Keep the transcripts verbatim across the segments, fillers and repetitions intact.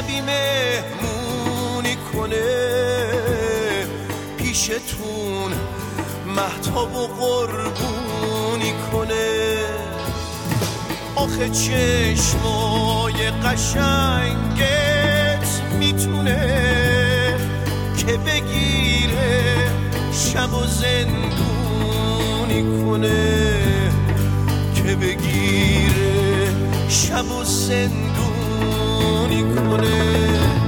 شبی مهمونی کنه پیشتون مهتاب و قربونی کنه. آخه چشمای قشنگت میتونه که بگیره شب و زندونی کنه، که بگیره شب و زندونی کنه.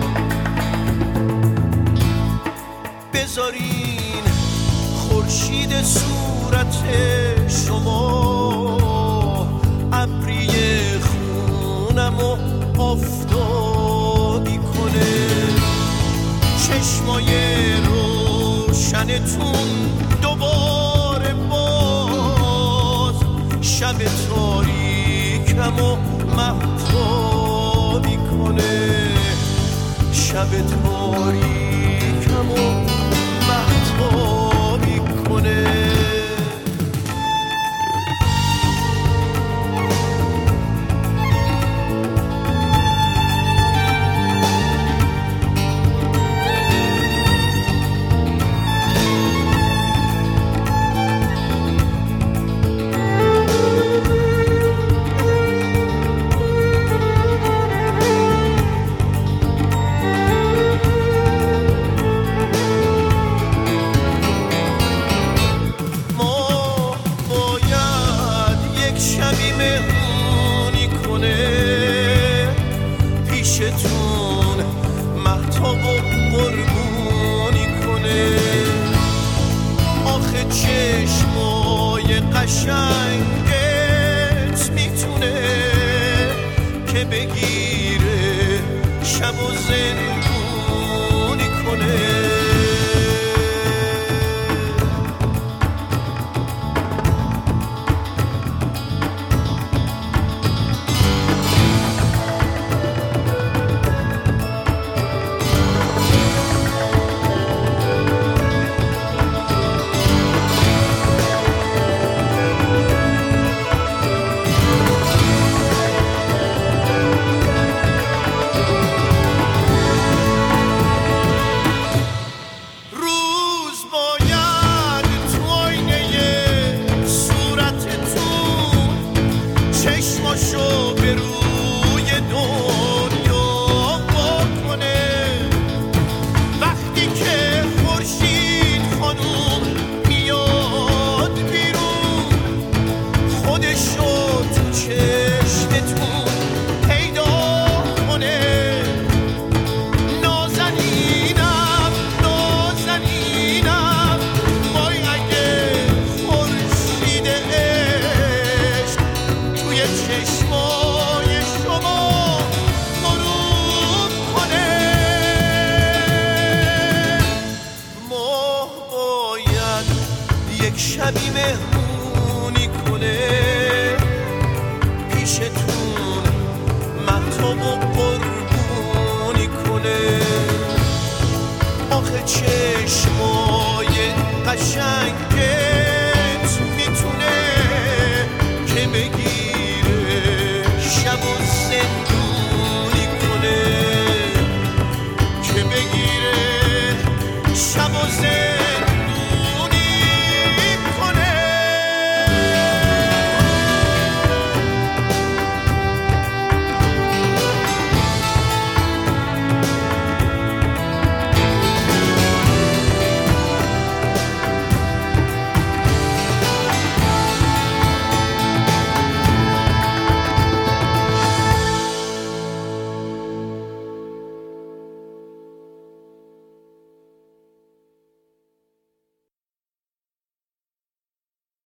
بذارین خورشید صورت شما ابری خونم و آفتابی کنه. چشمای روشنتون دوباره باز شب تاریکم و مهتابی کنه، شب تاریکم و مهتابی کنه. شبی مهمونی کنه پیشتون مهتاب و قربونی کنه. آخه چشمای قشنگت میتونه که بگیره شب و زندونی کنه. چشماشو به روی دنیا بکنه وقتی که خورشید خانوم میاد بیرون، خودشو تو چشمتون پیدا کنه. نازنینم نازنینم وای اگه خورشید عشق توی چشمای شما غروب کنه. ماه باید یک شبی مهمونی کنه پیشتون مهتاب و قربونی کنه. آخه چشمای قشنگت میتونه که بگیره شب و زندونی کنه، که بگیره شب و زندونی